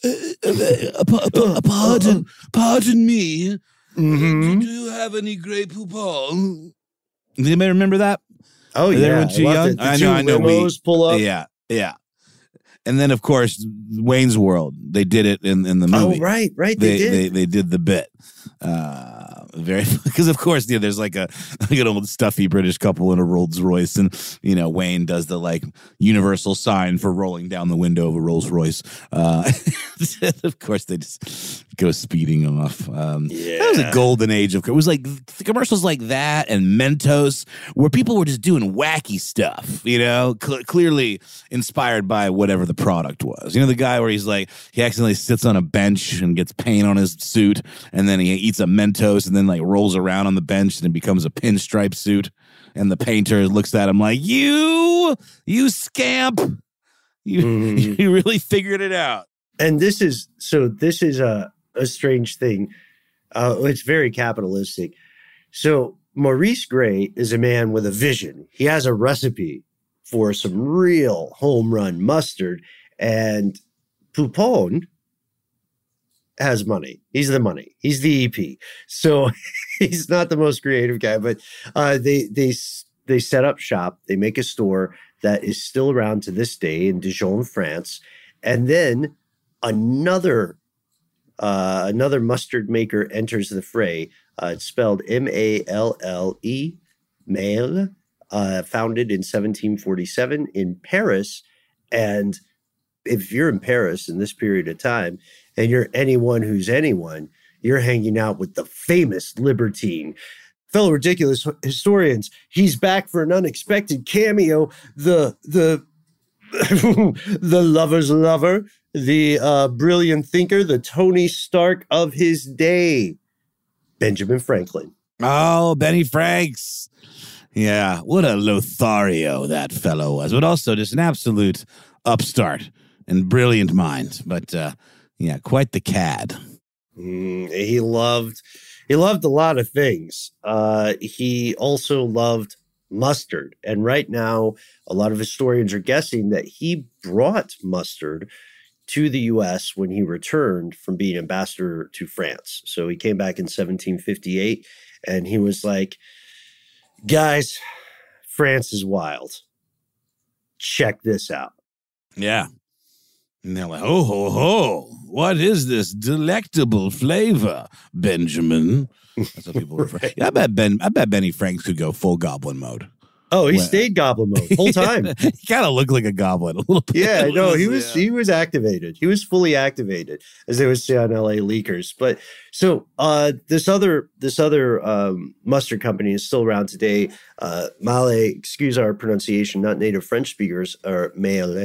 Pardon me. Mm-hmm. Do you have any Grey Poupon? Does anybody remember that? Oh, Is yeah. everyone too young? I know. Pull up. Yeah. And then, of course, Wayne's World. They did it in the movie. Oh, right. They did. They did the bit. Because of course, there's like an old stuffy British couple in a Rolls Royce, and Wayne does the like universal sign for rolling down the window of a Rolls Royce. Of course, they just go speeding off. That was a golden age of. It was like the commercials like that and Mentos, where people were just doing wacky stuff. Clearly inspired by whatever the product was. The guy where he's like he accidentally sits on a bench and gets paint on his suit, and then he eats a Mentos and then like rolls around on the bench and it becomes a pinstripe suit, and the painter looks at him like, you scamp, you really figured it out. And this is a strange thing. It's very capitalistic. So Maurice Gray is a man with a vision. He has a recipe for some real home run mustard, and Poupon has money. He's the money. He's the EP. So he's not the most creative guy, but they set up shop. They make a store that is still around to this day in Dijon, France. And then another mustard maker enters the fray. It's spelled Malle, Maille, founded in 1747 in Paris. And if you're in Paris in this period of time and you're anyone who's anyone, you're hanging out with the famous libertine. Fellow ridiculous historians, he's back for an unexpected cameo. The the lover's lover, the brilliant thinker, the Tony Stark of his day, Benjamin Franklin. Oh, Benny Franks. Yeah, what a Lothario that fellow was, but also just an absolute upstart and brilliant mind. But yeah, quite the cad. He loved a lot of things. He also loved mustard. And right now, a lot of historians are guessing that he brought mustard to the U.S. when he returned from being ambassador to France. So he came back in 1758 and he was like, guys, France is wild. Check this out. Yeah. And they're like, oh, ho, ho. What is this delectable flavor, Benjamin? That's what people refer. Right. Yeah, I bet Benny Franks could go full goblin mode. Oh, he stayed goblin mode the whole time. He kind of looked like a goblin a little bit. Yeah, no, he was activated. He was fully activated, as they would say on LA Leakers. But so this other mustard company is still around today. Malle, excuse our pronunciation, not native French speakers, or Maille.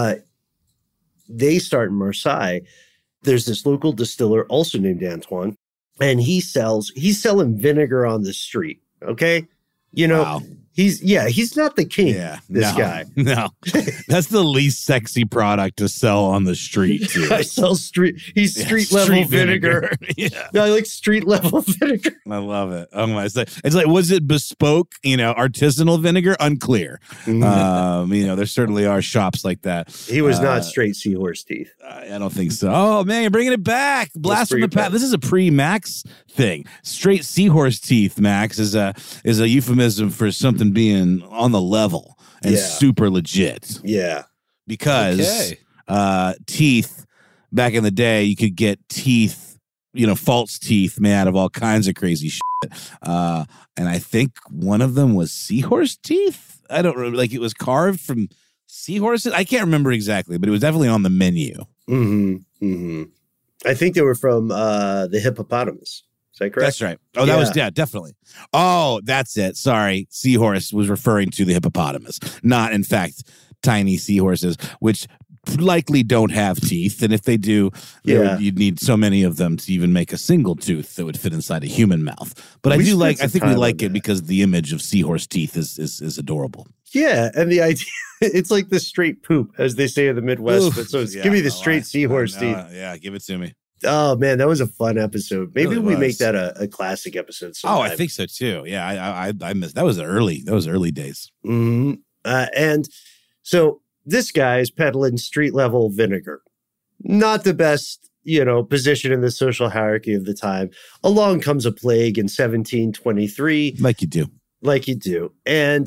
They start in Marseille. There's this local distiller also named Antoine, and he's selling vinegar on the street. Okay, you know. Wow. He's not the king. Yeah, this guy. No, that's the least sexy product to sell on the street. Too. I sell street level vinegar. Yeah, I like street level vinegar. I love it. Oh my! It's like, was it bespoke? Artisanal vinegar? Unclear. There certainly are shops like that. He was not straight seahorse teeth. I don't think so. Oh man, you're bringing it back. Blast from the past. This is a pre-Max thing. Straight seahorse teeth, Max, is a euphemism for something being on the level and super legit. Yeah. Because teeth, back in the day, you could get teeth, false teeth made out of all kinds of crazy shit. And I think one of them was seahorse teeth. I don't remember. Like it was carved from seahorses. I can't remember exactly, but it was definitely on the menu. Mm-hmm. Mm-hmm. I think they were from the hippopotamus. Is that correct? That's right. Oh, that was, definitely. Oh, that's it. Sorry. Seahorse was referring to the hippopotamus, not, in fact, tiny seahorses, which likely don't have teeth. And if they do, you'd need so many of them to even make a single tooth that would fit inside a human mouth. But I think we like it because the image of seahorse teeth is adorable. Yeah. And the idea, it's like the straight poop, as they say in the Midwest. Oof, but so give me the straight seahorse teeth. Yeah, give it to me. Oh man, that was a fun episode. Maybe Really we was. make that a classic episode sometime. Oh, I think so too. Yeah, I missed. That was early days. Mm-hmm. And so this guy is peddling street level vinegar. Not the best, position in the social hierarchy of the time. Along comes a plague in 1723. Like you do. And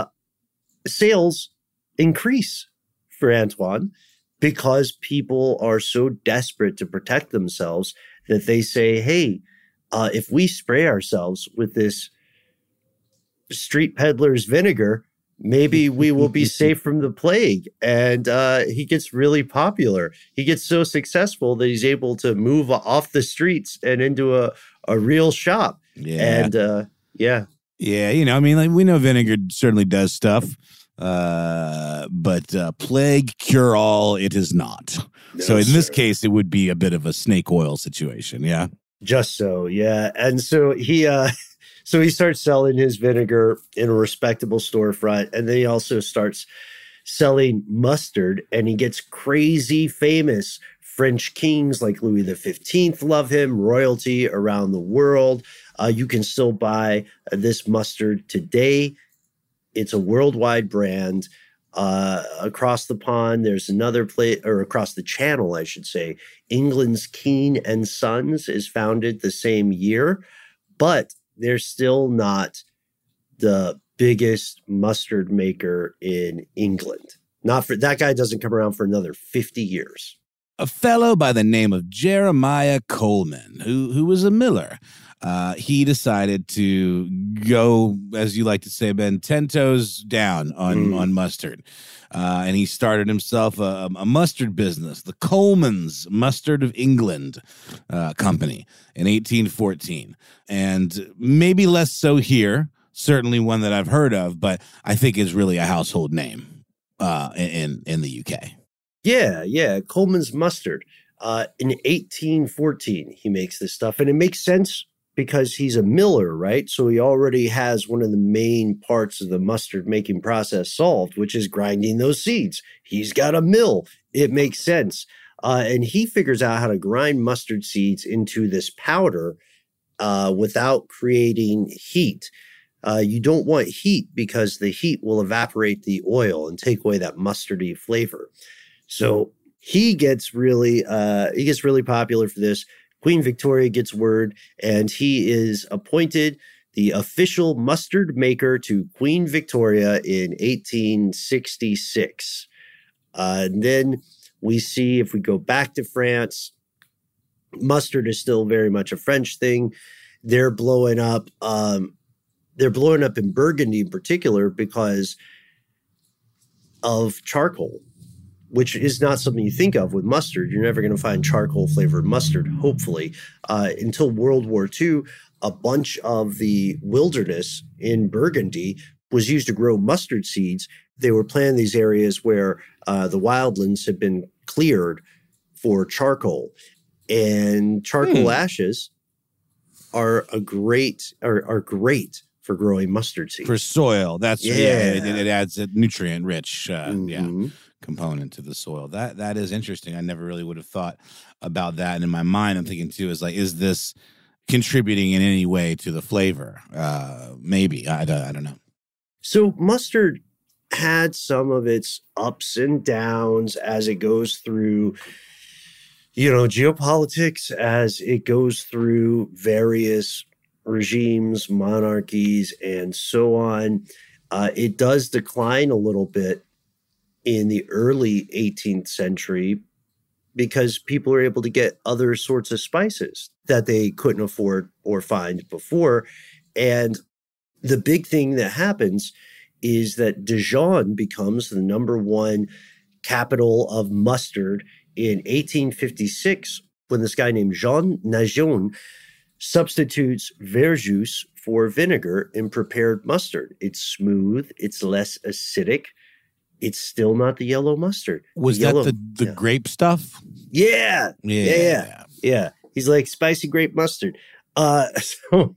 sales increase for Antoine, because people are so desperate to protect themselves that they say, hey, if we spray ourselves with this street peddler's vinegar, maybe we will be safe from the plague. And he gets really popular. He gets so successful that he's able to move off the streets and into a real shop. Yeah. And Yeah, we know vinegar certainly does stuff. But plague cure all, it is not. No, so in this case, it would be a bit of a snake oil situation. Yeah. Just so. Yeah. And so he starts selling his vinegar in a respectable storefront. And then he also starts selling mustard, and he gets crazy famous French kings like Louis XV love him, royalty around the world. You can still buy this mustard today. It's a worldwide brand. Across the pond, there's another place, or across the channel, I should say. England's Keen and Sons is founded the same year, but they're still not the biggest mustard maker in England. Not for that guy doesn't come around for another 50 years. A fellow by the name of Jeremiah Coleman, who was a miller. He decided to go, as you like to say, Ben, 10 toes down on mustard. And he started himself a mustard business, the Coleman's Mustard of England Company in 1814. And maybe less so here, certainly one that I've heard of, but I think is really a household name in the UK. Yeah. Coleman's Mustard. In 1814, he makes this stuff. And it makes sense because he's a miller, right? So he already has one of the main parts of the mustard making process solved, which is grinding those seeds. He's got a mill. It makes sense. And he figures out how to grind mustard seeds into this powder without creating heat. You don't want heat because the heat will evaporate the oil and take away that mustardy flavor. So he gets really popular for this. Queen Victoria gets word, and he is appointed the official mustard maker to Queen Victoria in 1866. And then we see, if we go back to France, mustard is still very much a French thing. They're blowing up. They're blowing up in Burgundy in particular because of charcoal, which is not something you think of with mustard. You're never going to find charcoal-flavored mustard, hopefully. Until World War II, a bunch of the wilderness in Burgundy was used to grow mustard seeds. They were planting these areas where the wildlands had been cleared for charcoal. And charcoal ashes are great for growing mustard seeds. For soil. That's it adds a nutrient-rich component to the soil. That is interesting. I never really would have thought about that. And in my mind, I'm thinking too, is this contributing in any way to the flavor? Maybe. I don't know. So mustard had some of its ups and downs as it goes through, geopolitics, as it goes through various regimes, monarchies, and so on. It does decline a little bit in the early 18th century because people are able to get other sorts of spices that they couldn't afford or find before. And the big thing that happens is that Dijon becomes the number one capital of mustard in 1856 when this guy named Jean Najon substitutes verjus for vinegar in prepared mustard. It's smooth. It's less acidic. It's still not the yellow mustard. Was that the grape stuff? Yeah. He's like spicy grape mustard. That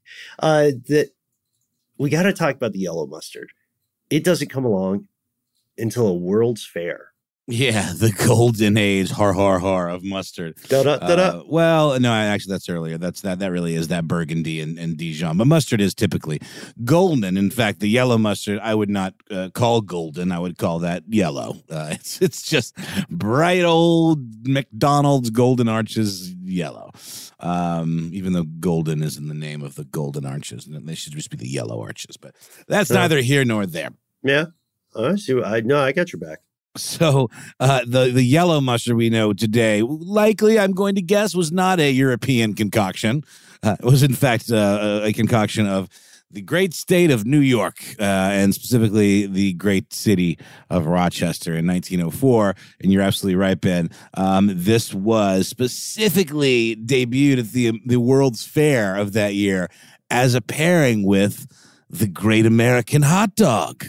we got to talk about the yellow mustard. It doesn't come along until a World's Fair. Yeah, the golden age, har of mustard. Well, no, actually, that's earlier. That really is that Burgundy and Dijon. But mustard is typically golden. In fact, the yellow mustard I would not call golden. I would call that yellow. It's just bright old McDonald's Golden Arches yellow. Even though golden is in the name of the Golden Arches, and they should just be the yellow arches. But that's neither here nor there. Yeah, I see. I got your back. So the yellow mustard we know today, likely, I'm going to guess, was not a European concoction. It was, in fact, a concoction of the great state of New York, and specifically the great city of Rochester in 1904. And you're absolutely right, Ben. This was specifically debuted at the World's Fair of that year as a pairing with the Great American Hot Dog.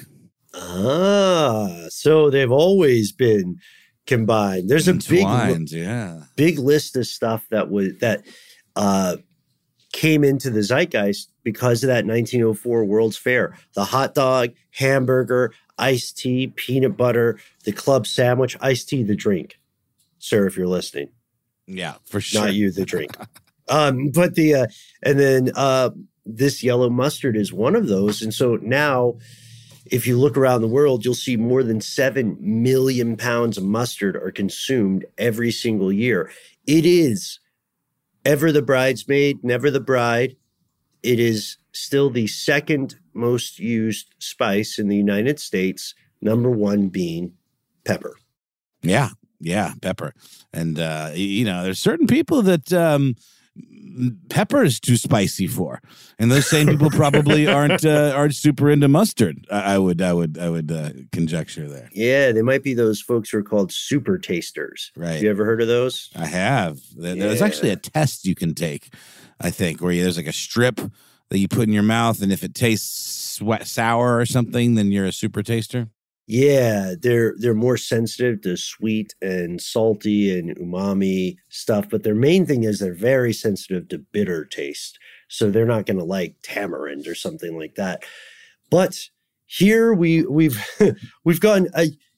So they've always been combined. There's Entwined, a big list of stuff that came into the zeitgeist because of that 1904 World's Fair. The hot dog, hamburger, iced tea, peanut butter, the club sandwich, iced tea, the drink. sir, if you're listening. Yeah, for sure. Not you, the drink. But this yellow mustard is one of those. And so now, if you look around the world, you'll see more than 7 million pounds of mustard are consumed every single year. It is ever the bridesmaid, never the bride. It is still the second most used spice in the United States, number one being pepper. Yeah, pepper. And, there's certain people that pepper is too spicy for. And those same people probably aren't super into mustard. I would conjecture there. Yeah, they might be those folks who are called super tasters. Right. Have you ever heard of those? I have. There's actually a test you can take, I think, where there's like a strip that you put in your mouth, and if it tastes sour or something, then you're a super taster. Yeah, they're more sensitive to sweet and salty and umami stuff, but their main thing is they're very sensitive to bitter taste. So they're not going to like tamarind or something like that. But here we've gone.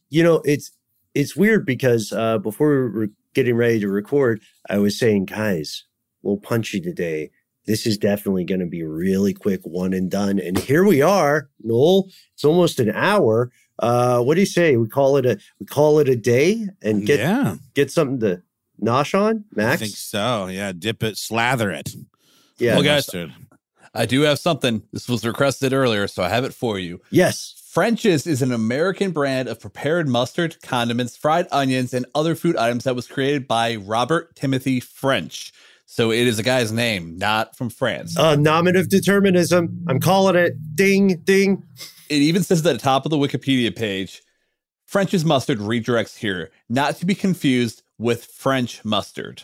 It's weird because before we were getting ready to record, I was saying, guys, we'll punch you today. This is definitely going to be really quick, one and done. And here we are, Noel. It's almost an hour. What do you say? We call it a day and get something to nosh on, Max? I think so. Yeah, dip it, slather it. Yeah, well, guys, I do have something. This was requested earlier, so I have it for you. Yes. French's is an American brand of prepared mustard, condiments, fried onions, and other food items that was created by Robert Timothy French. So it is a guy's name, not from France. Nominative determinism. I'm calling it. Ding, ding. It even says at the top of the Wikipedia page, French's mustard redirects here, not to be confused with French mustard.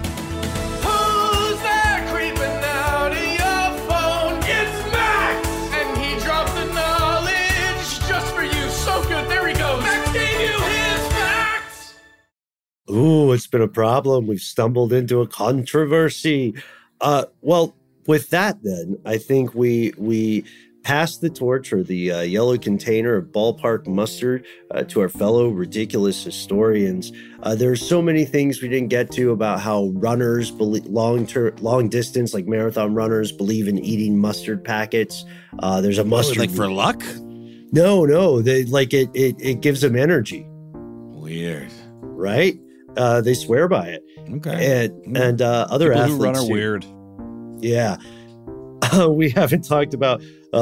Who's there creeping out of your phone? It's Max! And he dropped the knowledge just for you. So good. There he goes. Max gave you his facts! Ooh, it's been a problem. We've stumbled into a controversy. Well, with that then, I think we pass the torch or the yellow container of ballpark mustard to our fellow ridiculous historians. There are so many things we didn't get to about how runners, long distance, like marathon runners, believe in eating mustard packets. There's a mustard. Like for luck? No. They like it. It gives them energy. Weird. Right? They swear by it. Okay. And other People athletes who run are too. weird. Yeah. We haven't talked about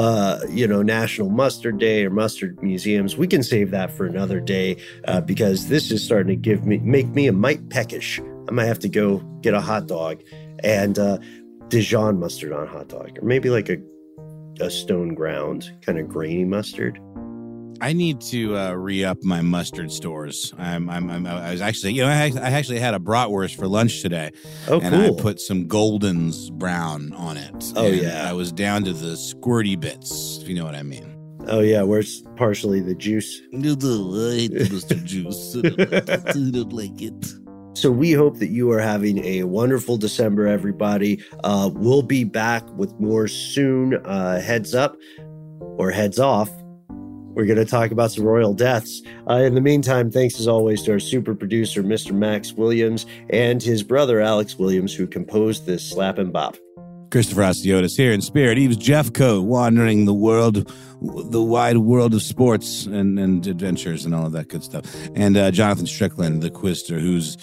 National Mustard Day or mustard museums. We can save that for another day because this is starting to make me a mite peckish. I might have to go get a hot dog and Dijon mustard on a hot dog, or maybe like a stone ground kind of grainy mustard. I need to re-up my mustard stores. I was actually, I actually had a bratwurst for lunch today. Oh, and cool. I put some Golden's brown on it. Oh, and yeah. I was down to the squirty bits, if you know what I mean. Oh, yeah, where it's partially the juice. I hate the mustard juice. I don't like it. So we hope that you are having a wonderful December, everybody. We'll be back with more soon. Heads up or heads off. We're going to talk about some royal deaths. In the meantime, thanks as always to our super producer, Mr. Max Williams, and his brother, Alex Williams, who composed this slap and bop. Christopher Asiotis here in spirit. He was Jeffco, wandering the world, the wide world of sports and adventures and all of that good stuff. And Jonathan Strickland, the Quister, whose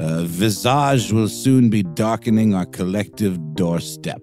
visage will soon be darkening our collective doorstep.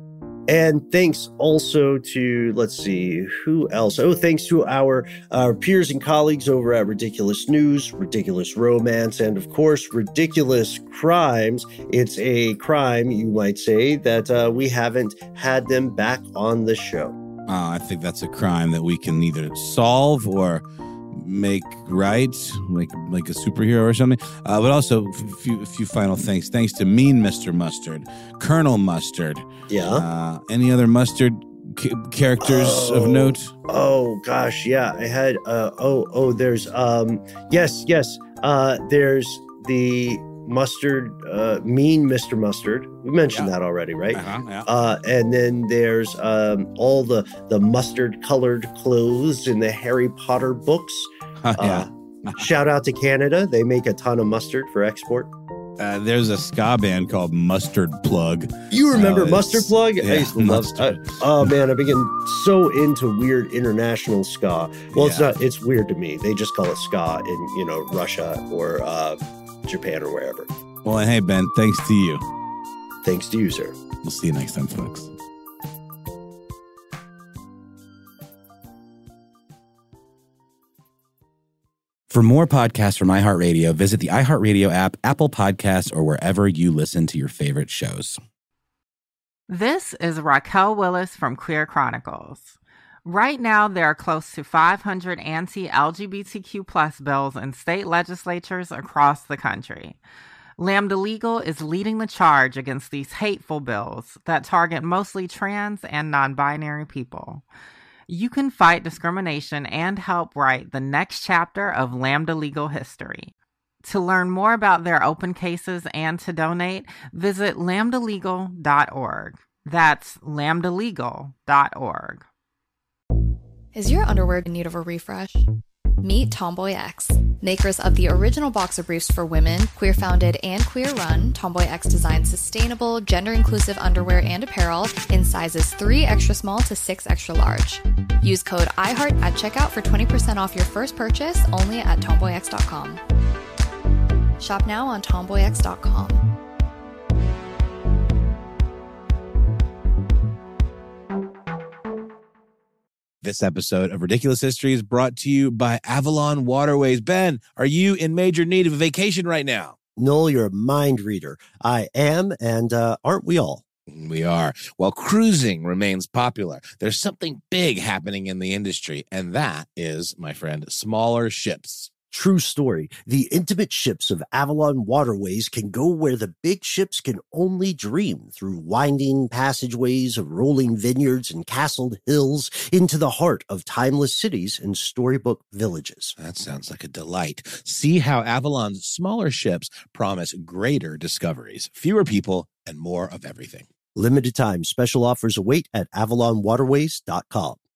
And thanks also to, let's see, who else? Oh, thanks to our peers and colleagues over at Ridiculous News, Ridiculous Romance, and of course, Ridiculous Crimes. It's a crime, you might say, that we haven't had them back on the show. I think that's a crime that we can either solve or make right, like a superhero or something. But also, a few final thanks. Thanks to Mean Mr. Mustard, Colonel Mustard. Yeah. Any other mustard characters of note? Oh gosh, yeah. I had. There's. Yes. There's the mustard. Mean Mr. Mustard. We mentioned that already, right? Yeah. And then there's all the mustard colored clothes in the Harry Potter books. Yeah. Shout out to Canada. They make a ton of mustard for export. There's a ska band called Mustard Plug. You remember Mustard Plug? Yeah, I used to love oh man, I've been getting so into weird international ska. Well, it's weird to me. They just call it ska in, Russia or Japan or wherever. Well, and hey, Ben, thanks to you. Thanks to you, sir. We'll see you next time, folks. For more podcasts from iHeartRadio, visit the iHeartRadio app, Apple Podcasts, or wherever you listen to your favorite shows. This is Raquel Willis from Queer Chronicles. Right now, there are close to 500 anti-LGBTQ+ bills in state legislatures across the country. Lambda Legal is leading the charge against these hateful bills that target mostly trans and non-binary people. You can fight discrimination and help write the next chapter of Lambda Legal history. To learn more about their open cases and to donate, visit lambdalegal.org. That's lambdalegal.org. Is your underwear in need of a refresh? Meet Tomboy X. Makers of the original boxer briefs for women, queer-founded and queer-run, Tomboy X designs sustainable, gender-inclusive underwear and apparel in sizes 3 extra small to 6 extra large. Use code IHEART at checkout for 20% off your first purchase only at tomboyx.com. Shop now on tomboyx.com. This episode of Ridiculous History is brought to you by Avalon Waterways. Ben, are you in major need of a vacation right now? Noel, you're a mind reader. I am, and aren't we all? We are. While cruising remains popular, there's something big happening in the industry, and that is, my friend, smaller ships. True story. The intimate ships of Avalon Waterways can go where the big ships can only dream, through winding passageways of rolling vineyards and castled hills into the heart of timeless cities and storybook villages. That sounds like a delight. See how Avalon's smaller ships promise greater discoveries, fewer people, and more of everything. Limited time special offers await at avalonwaterways.com.